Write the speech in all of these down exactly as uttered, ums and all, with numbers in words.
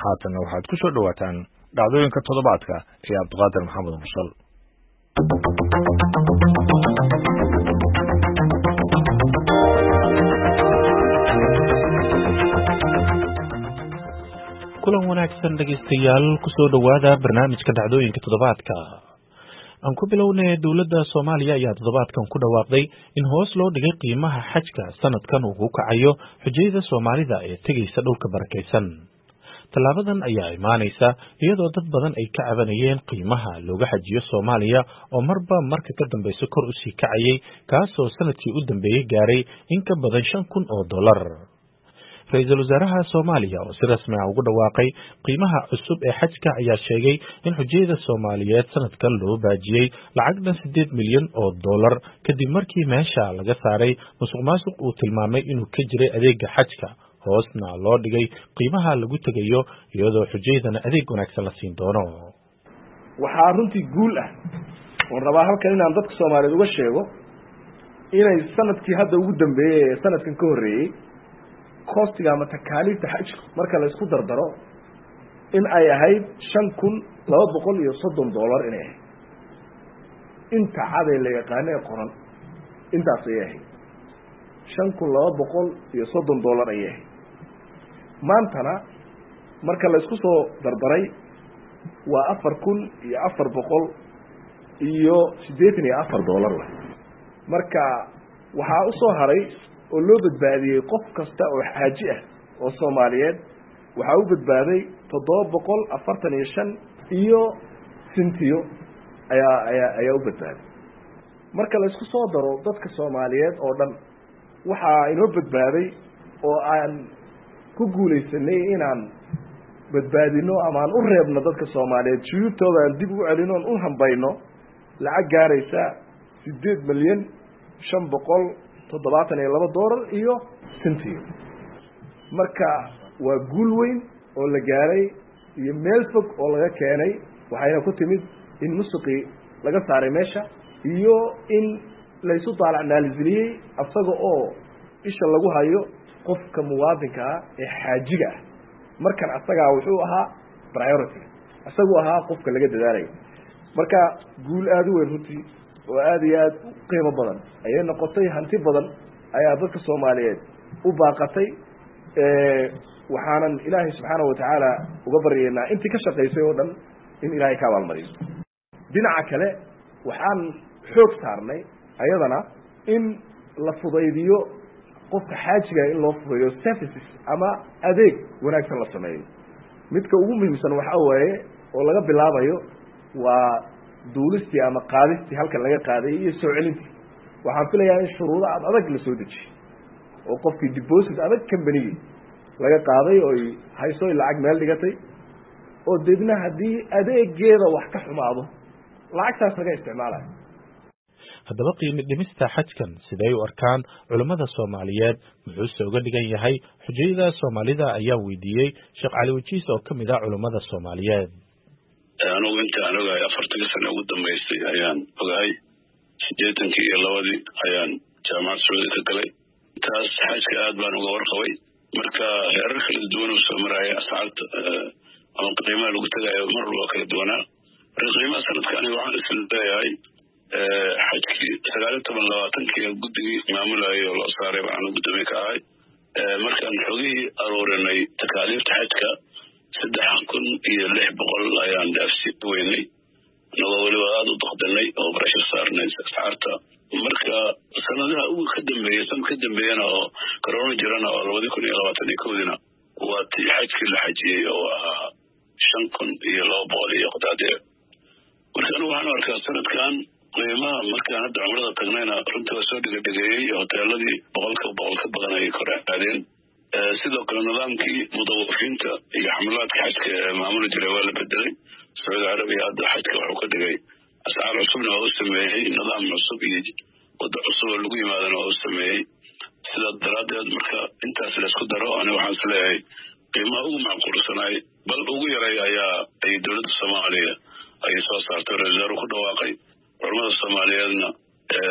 haatan waxaad ku soo dhawaataan dhacdooyinka toddobaadka ee Cabdiqaadir Maxamed Mursal. kulan wanaagsan dhageystayaal ku soo dhawaada barnaamijka dhacdooyinka toddobaadka. aan ku bilownay dawladda Soomaaliya ayaa toddobaadkan ku dhawaaqday in hoos loo dhigay qiimaha xajka sanadkan uu ku kacayo xujayada Soomaalida ee tagaysa dhulka barakeysan. Talaabadan ayaa imaanaysa iyadoo dad badan ay ka cabanayeen qiimaha looga xajiyo Soomaaliya oo marba marka ka dambaysa kor u sii kacayay kaasoo sanadkii u dambeeyay gaaray in ka badan shan kun oo dollar. Ra'iisul Wasaaraha Soomaaliya oo si rasmi ah ugu dhawaaqay qiimaha cusub ee xajka ayaa sheegay in xujayada Soomaaliyeed sanadkan loo baajiyay lacag dhan sideed milyan oo dollar kadib markii meesha laga saaray musuqmaasuq uu tilmaamay inuu ka jiray adeega xajka hoosna loo dhigay qiimaha lagu tagayo iyadoo xujayadana adeeg wanaagsan la siin doono. waxaa runtii guul ah oo rabaa halkan inaan dadka Soomaaliyeed uga sheego inay sanadkii hadda ugu dambeeyay ee sanadkan ka horeeyay costiga ama takaaliifta xajka marka la isku dardaro in ay ahayd shan kun laba boqol iyo soddon dollar inay ahayd inta caday la yaqaanay qoran intaas ay ahayd shan kun laba boqol iyo soddon dollar ay ahayd maantana marka la isku soo dardaray waa afar kun iyo afar boqol iyo siddeetan iyo afar dollar marka waxaa u soo haray oo loo badbaadiyay qof kasta oo xaaji ah oo Soomaaliyeed waxa uu badbaaday toddoba boqol afartan iyo shan iyo sentiyo ayaa ayaa ayaa u badbaaday marka la isku soo daro dadka Soomaaliyeed oo dhan waxa inoo badbaaday oo aan ku guuleysanay inaan badbaadino ama aan u reebno dadka Soomaaliyeed juyubtooda aan dib u celino oo u hambayno lacag gaaraysa sideed milyan shan boqol toddobaatan iyo laba dollar iyo sentiyo marka waa guul weyn oo la gaaray iyo meel fog oo laga keenay waxayna ku timid in musuqi laga saaray meesha iyo in la isu daalacnaaliyay asaga oo isha lagu hayo qofka muwaadinka ah ee xaajiga ah markan asaga wuxuu ahaa priority asagu ahaa qofka laga dadaalay marka guul aad u weyn runtii oo aad iyo aad u qiimo badan ayay noqotay hanti badan ayaa dadka Soomaaliyeed u baaqatay ee waxaanan Ilaahay subxaanahu wa ta'ala uga baryeynaa intii ka shaqeysay oo dhan in Ilaahay ka abaalmariyo dhinaca kale waxaan xoog saarnay ayadana in la fudaydiyo qofka xaajiga in loo fudayo services ama adeeg wanaagsan la sameeyo midka ugu muhiimsan waxa weeye oo laga bilaabayo waa duulistii ama qaadistii halkan laga qaaday iyo soo celintii waxaan filayaa in shuruudo adag la soo dejiyo oo qofkii deposit adag company laga qaaday oo hayso lacag meel dhigatay oo deedna haddii adeegeeda wax ka xumaado lacagtaas laga isticmaalayo. haddaba qiimo dhimista xajkan siday u arkaan culimada Soomaaliyeed muxuu uga dhigan yahay xujayada Soomaalida ayaa weydiiyay Sheekh Cali Wajiis oo kamid ah culimada Soomaaliyeed. anigu inta aniga afartan sano ugu dambeysay ayaan ogahay siddeetankii iyo labadii ayaan jaamacad Sacuudi ka galay taas xajka aad baan uga warqabay marka heerar kala duwan oo soo maraya asxaabta ama qiimaha lagu tagayo mar walba kala duwanaa qiimaha sanadka aniga waxaan isla leeyahay xajkii sagaal iyo toban labaatankii guddigii maamulaya oo loo saaray baan gudoomiye ka ahay markaan xogihii aruurinay takaaliifta xajka saddex kun iyo lix boqol ayaan dhaafsi weynay anagoo weliba aad u daqdanay oo barashar saarnay asxaarta marka sanadaha ugu ka dambeeyay san ka dambeeyana oo corona jirana oo labadi kun iyo labaatan iyo kowdina waa tii xajkii la xajiyey oo ahaa shan kun iyo laba boqol iyo qadaadee marka anigu waxaan arkaa sanadkan qiimaha markaan hadda cumrada tagnayna runtii waa soo dhigadhigeeyey hoteeladii boqolka boqol ka badan ayay kor aadeen sidoo kale nidaamkii mudawafiinta iyo xamlaadka xajka ee maamuli jiray waa la bedelay Sacuudi Arabiya hadda xajka wuxuu ka dhigay ascaar cusubna waa u sameeyey nidaam cusub iyo wada cusub oo lagu yimaadana waa u sameeyey sidaa daraadeed marka intaas la isku daro ani waxaan isleeyahay qiimaha ugu macquulsanaay bal ugu yaray ayaa ay dowladda Soomaaliya ay soo saartay ra'iisul wasaare ku dhawaaqay culimada Soomaaliyeedna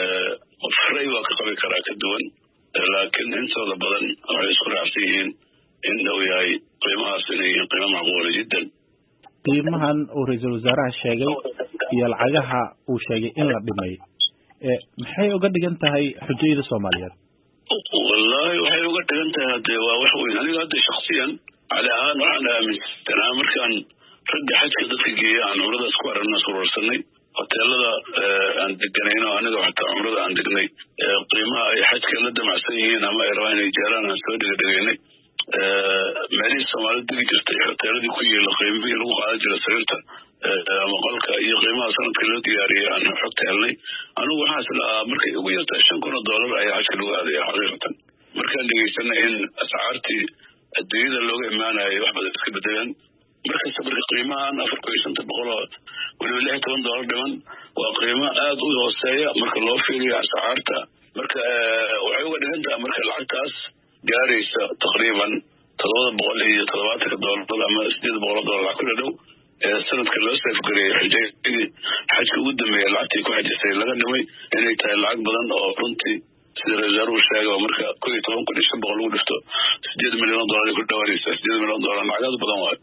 ee fray waa ka qabi karaa ka duwan laakiin intooda badan waxay isku raacsan yihiin إنه ياي قيمة سنة قيمة معقولة جدا. qiimahan uu ra'iisul wasaaraha sheegay iyo lacagaha uu sheegay in la dhimay ee maxay uga dhigan tahay xujayada Soomaaliyeed wallahi waxay uga dhigan tahay hada waa wax weyn aniga hada shakhsiyan ala aan ana min markaan ragga xajka dadka geeyay aan umrada isku aragna surursanay hoteelada aan deganayno aniga waxa umrada aan degnay qiimaha ay xajka la damacsan yihiin ama ay rabaan inay jaaraan aan soo dhigaynay مالي سوالف دي جرت حتى لدي كوي القيمة في لغة عاجل سيرته مقالك أي قيمة أصلا كله ديارية أنا حتى لي أنا وحاسل مركي ويرت عشان كنا دولار أي عشان لغة هذه حقيقة مركي اللي يستنى إن أسعارتي الدليل اللغة ما أنا يحبط تسكب بدين مركي سبر قيمة أنا أفرق يسنت بقولات والولاية تون دولار دمان وقيمة آد وسيا مركي الله في أسعارته مركي وعيوة أنت مركي العكاس جاريس تقريبا تلوض بقول هي تلوات الدولار طلع ما سديد بقول دولار على كل دو السنة كلها سيفكري حجي حاجة قدام يلعتي كواحد يصير لكن نوي يعني تلعب بدن أو رنتي سير الجرو شيء ومركا كل يوم كل شيء بقول ودفته سديد مليون دولار كل دواري سديد مليون دولار مع هذا بدن واحد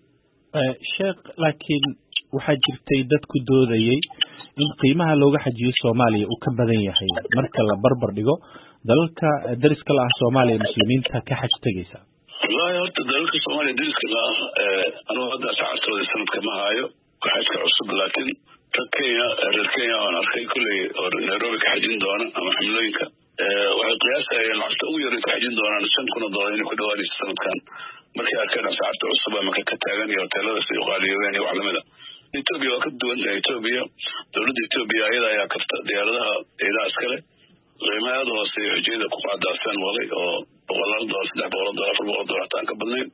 شيخ لكن وحجر تيدت كدودي in qiimaha looga xajiyo Soomaaliya uu ka badan yahay marka la barbar dhigo dalalka dariska la ah Soomaaliya muslimiinta ka xaj tagaysa wallahi horta dalalka Soomaaliya dariska la ah anu hadda saacadooda sanadka ma hayo ka xajka cusub laakiin Kenya Kenya aan arkay kulay oo Nairobi ka xajin doona ama xamlooyinka waxay qiyaasayeen lacagta ugu yar ee ka xajin doonaan shan kun oo dollar in ku dhawaad sanadkan markii arkeen saacadda cusub ama ka taagan iyo hoteelada si qaaliyoobeen iyo wax lamida Ethiopia وكدوان Ethiopia دولة Ethiopia أيضا يا كفت ديارها إلى عسكري غير هذا هو سيجيد كوعد داستان والله أو بغلال داس ده بغلال داس بغلال داس تانك بدنين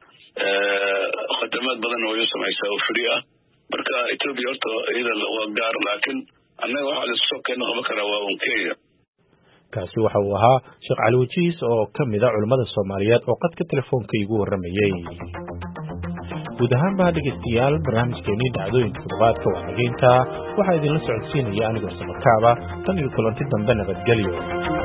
خدمات بدن ويسمع يساوي فريقة بركة Ethiopia أرتو إلى الوجار لكن أنا واحد السوق كأنه بكرة وونكية kaasi waxa uu ahaa Sheekh Cali Wajiis oo kamid ah culimada Soomaaliyeed oo qadka telefoonka igu waramayay guud ahaan baa dhegeystayaal barnaamijkeennii dhacdooyinka toddobaadka wacyigelinta waxaa idinla socodsiinaya anigoo Samarkaaba tan iyo kulanti dambe nabadgelyo